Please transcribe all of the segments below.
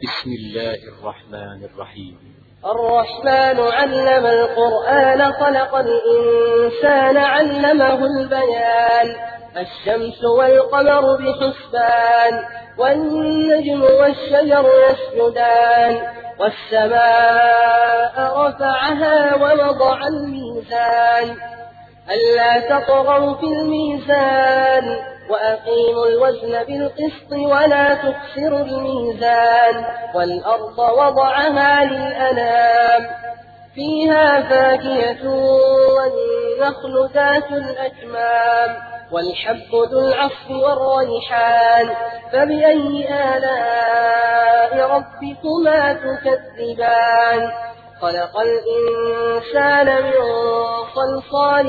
بسم الله الرحمن الرحيم. الرحمن علم القرآن خلق الإنسان علمه البيان. الشمس والقمر بحسبان والنجم والشجر يسجدان والسماء رفعها ووضع الميزان ألا تطغوا في الميزان وأقيموا الوزن بالقسط ولا تخسروا الميزان والأرض وضعها للأنام فيها فاكهة والنخل ذات الأكمام والحب ذو العصف والريحان فبأي آلاء ربكما تكذبان خلق الإنسان من صلصال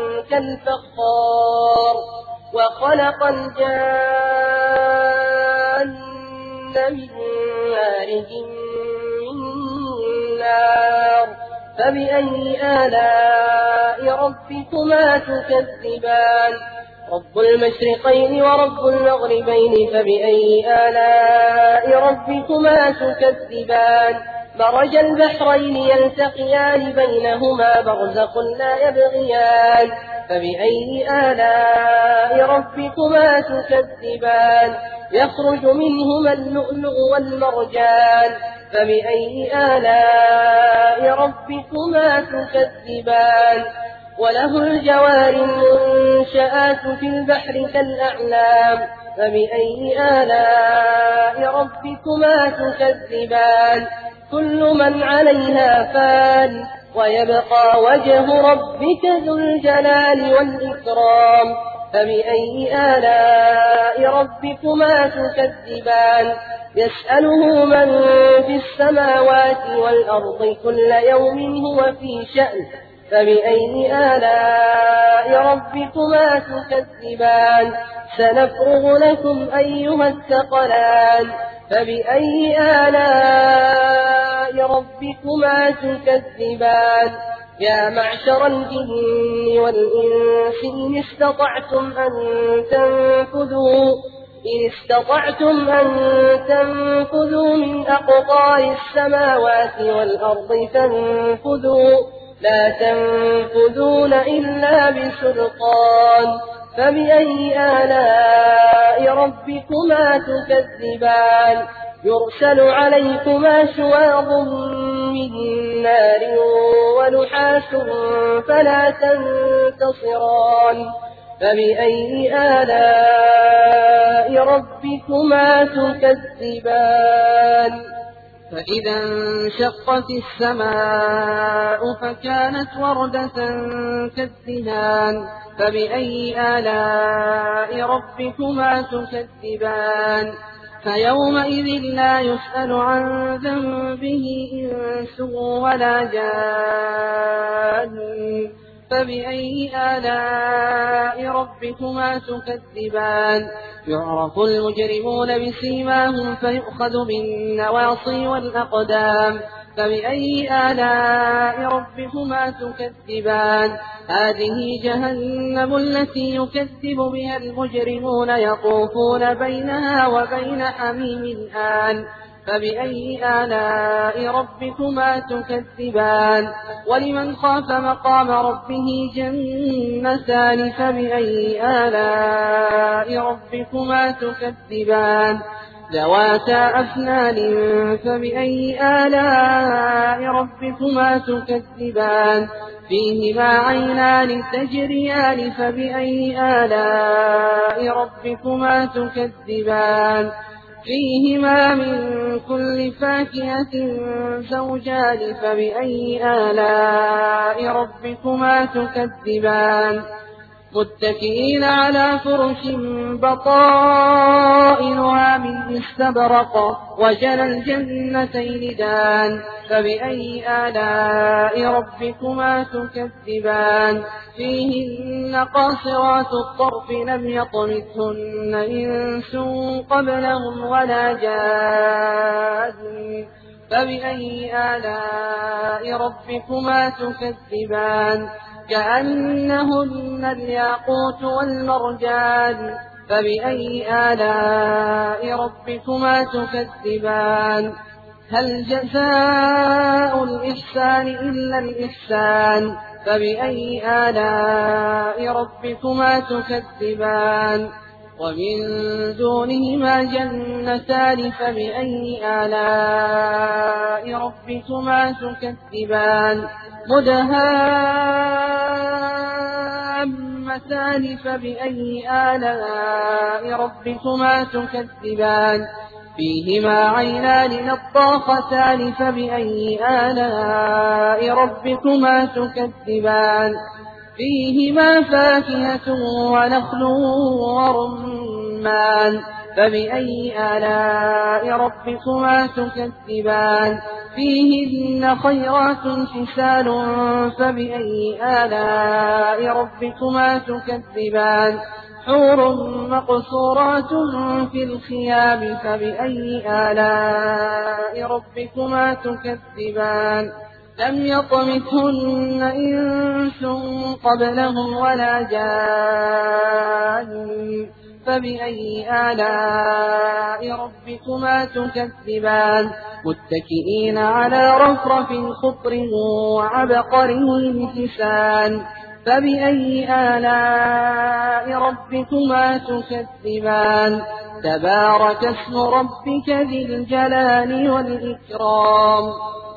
كالفخار وخلق الجان من مارج من نار فبأي آلاء ربكما تكذبان رب المشرقين ورب المغربين فبأي آلاء ربكما تكذبان مرج البحرين يلتقيان بينهما برزخ لا يبغيان فبأي آلاء ربكما تكذبان يخرج منهما اللؤلؤ والمرجان فبأي آلاء ربكما تكذبان وله الجوار المنشآت في البحر كالأعلام فبأي آلاء ربكما تكذبان كل من عليها فان ويبقى وجه ربك ذو الجلال والإكرام فبأي آلاء ربكما تكذبان يسأله من في السماوات والأرض كل يوم هو في شأن فبأي آلاء ربكما تكذبان سنفرغ لكم أيها الثقلان فبأي آلاء ربكما تكذبان يا معشر الجن والإنس إن استطعتم أن تنفذوا من أقطار السماوات والأرض فانفذوا لا تنفذون إلا بسلطان فبأي آلاء ربكما تكذبان يرسل عليكما شواظ من نار ونحاس فلا تنتصران فبأي آلاء ربكما تكذبان فإذا انشقت السماء فكانت وردة كالدهان فبأي آلاء ربكما تكذبان فيومئذ لا يسأل عن ذنبه إنس ولا جان فبأي آلاء ربكما تكذبان يعرف المجرمون بسيماهم فيؤخذ بالنواصي والأقدام فبأي آلاء ربكما تكذبان هذه جهنم التي يكذب بها المجرمون يطوفون بينها وبين حميم آن فبأي آلاء ربكما تكذبان ولمن خاف مقام ربه جنتان فبأي آلاء ربكما تكذبان ذواتا أفنان فبأي آلاء ربكما تكذبان فيهما عينان تجريان فبأي آلاء ربكما تكذبان فيهما من كل فاكهة زوجان فبأي آلاء ربكما تكذبان متكئين على فرش بطائنها من استبرق وجنى الجنتين دان فبأي آلاء ربكما تكذبان فيهن قاصرات الطرف لم يطمثهن إنس قبلهم ولا جان فبأي آلاء ربكما تكذبان كأنهن الياقوت والمرجان فبأي آلاء ربكما تكذبان هل جزاء الإحسان إلا الإحسان فبأي آلاء ربكما تكذبان ومن دونهما جنتان فبأي آلاء ربكما تكذبان مدهامتان فبأي آلاء ربكما تكذبان فيهما عينان نضاختان فبأي آلاء ربكما تكذبان فيهما فاكهة ونخل ورمان فبأي آلاء ربكما تكذبان فيهن خيرات حسان فبأي آلاء ربكما تكذبان حور مقصورات في الخيام فبأي آلاء ربكما تكذبان لم يطمثهن إنس قبلهم ولا جان فبأي آلاء ربكما تكذبان متكئين على رفرف خضر وعبقري حسان فبأي آلاء ربكما تكذبان تبارك اسم ربك ذي الجلال والإكرام